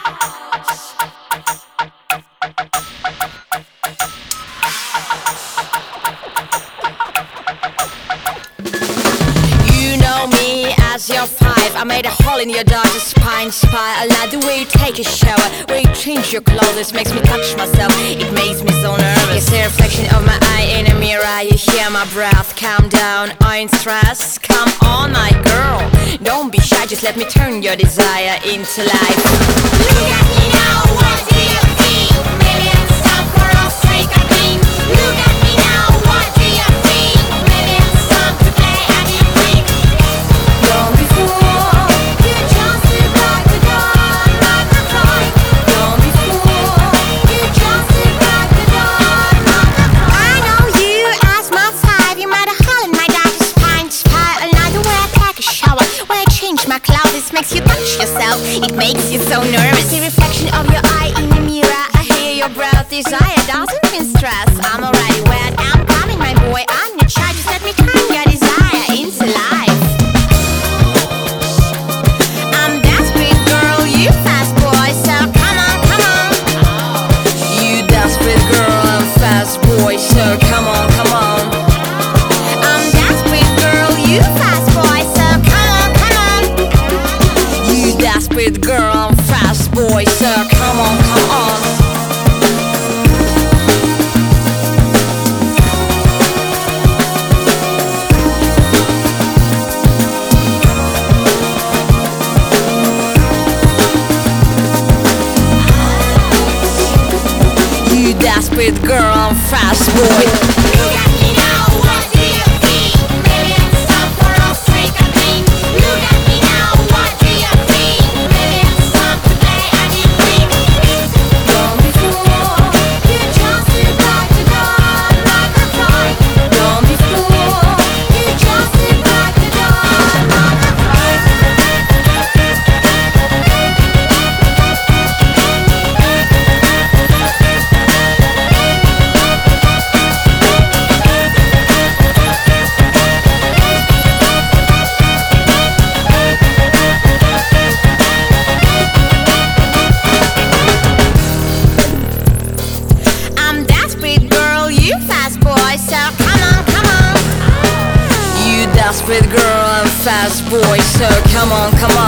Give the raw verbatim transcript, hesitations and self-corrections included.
You know me as your five. I made a hole in your daughter's spine. Spy, I like the way you take a shower, where you change your clothes, makes me touch myself. It makes me so nervous. It's the reflection of my eye in a mirror. You hear my breath. Calm down, I ain't stressed. Come on, my girl, don't be shy. Just let me turn your desire into life. Look at me now, what do you think? Maybe it's time for us to take a thing. Look at me now, what do you think? Maybe it's time to play at your freak. Don't be fool, you just sit back the door, not the cry. Don't be fool, you just sit back the door, not the cry. I know you as my five. You made a hole in my daughter's spine. Spy, another way I take a shower, when I change my clothes, this makes you touch yourself. It makes you so nervous. The reflection of your eye in the mirror. I hear your breath. Desire doesn't mean stress. I'm already wet. I'm coming, my boy. I'm not shy. Just let me turn your desire into life. I'm desperate, girl. You fast boy. So come on, come on. You desperate girl. I'm fast boy. So come on, come on. I'm desperate, girl. You fast boy. So come on, come on. You desperate girl. I'm fast boy. So come on, come on. You desperate girl, I'm fast boy. Look at me now, what do you think? Maybe it's time for us to take a thing. Look at me now, what do you think? Maybe it's time to play at your freak. Don't be fool, you just sit back the door, not the cry. Don't be fool, you just sit back the door, not the cry. I'm desperate, girl, you fast boy, so come on, come on. You desperate girl, I'm fast boy, so come on, come on.